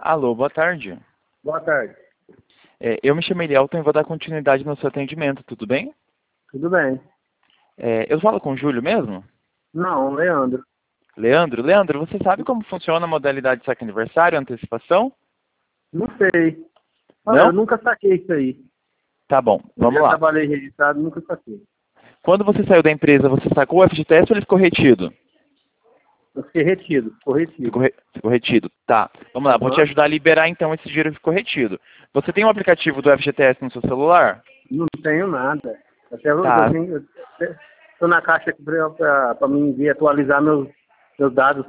Alô, boa tarde. Boa tarde. Eu me chamo Elielton e vou dar continuidade no seu atendimento, tudo bem? Tudo bem? Eu falo com o Júlio mesmo? Não, Leandro. Leandro, você sabe como funciona a modalidade de saque aniversário, antecipação? Não sei. Olha, Não? eu nunca saquei isso aí. Tá bom, Eu vamos já lá. trabalhei registrado, nunca saquei. Quando você saiu da empresa, você sacou o FGTS ou ele ficou retido? Eu fiquei retido, corretido. Ficou retido. Tá, vamos lá, vou te Aham. ajudar a liberar então esse dinheiro que ficou retido. Você tem um aplicativo do FGTS no seu celular? Não tenho nada. Até Tá, estou na caixa aqui para mim vir atualizar meus dados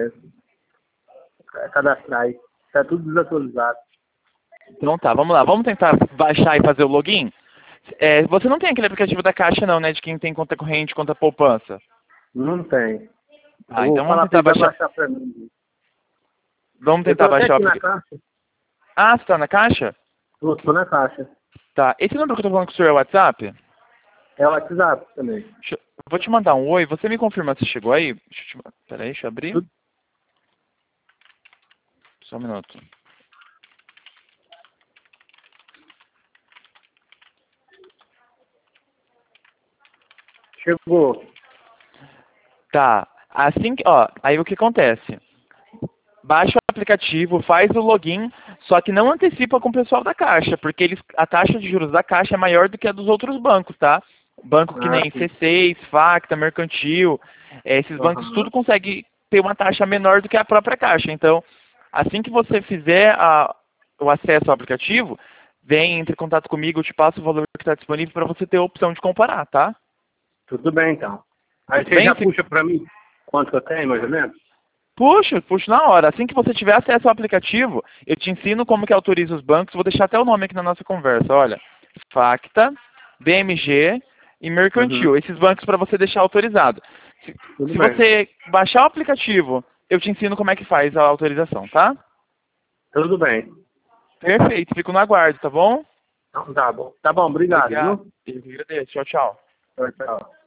cadastrais. Está tudo desatualizado. então tá, vamos lá. Vamos tentar baixar e fazer o login? Você não tem aquele aplicativo da Caixa não, né? De quem tem conta corrente, conta poupança. Não tem. Eu Tá, vou então vamos falar para tentar ele baixar. baixar para mim. Vamos Eu estou tentar até baixar o aqui na aplicativo. caixa. Ah, você tá na Caixa? Estou na caixa. Tá. Esse número que eu tô falando com o senhor é o WhatsApp? É o WhatsApp também. Vou te mandar um oi. Você me confirma se chegou aí? Peraí, deixa eu abrir. Tudo Só um minuto. chegou. Tá. Assim que, ó, aí o que acontece? Baixa o aplicativo, faz o login, só que não antecipa com o pessoal da Caixa, porque a taxa de juros da Caixa é maior do que a dos outros bancos, tá? Banco que Ah, nem sim. C6, Facta, Mercantil, esses bancos Aham. tudo consegue ter uma taxa menor do que a própria Caixa. Então, assim que você fizer o acesso ao aplicativo, vem, entre em contato comigo, eu te passo o valor que está disponível para você ter a opção de comparar, tá? Tudo bem, então. Aí Tudo você bem? já puxa para mim quanto que eu tenho, mais ou menos? Puxo na hora. Assim que você tiver acesso ao aplicativo, eu te ensino como que autoriza os bancos. Vou deixar até o nome aqui na nossa conversa. Olha, Facta, BMG e Uhum. Mercantil. Esses bancos para você deixar autorizado. Se, Tudo se bem. você baixar o aplicativo, eu te ensino como é que faz a autorização, tá? Tudo bem. Perfeito. Fico no aguardo, tá bom? Então, tá bom. Tá bom, obrigado, Obrigado. viu? Eu que agradeço. Tchau, tchau. Tchau, tchau.